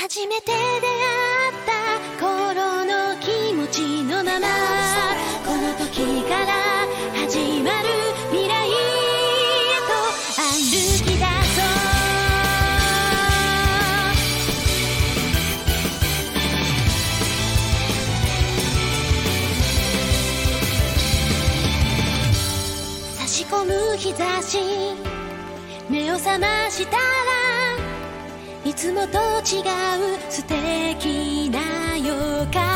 初めて出会った頃の気持ちのまま、この時から始まる未来へと歩き出そう。差し込む日差し、目を覚ましたらいつもと違う素敵な予感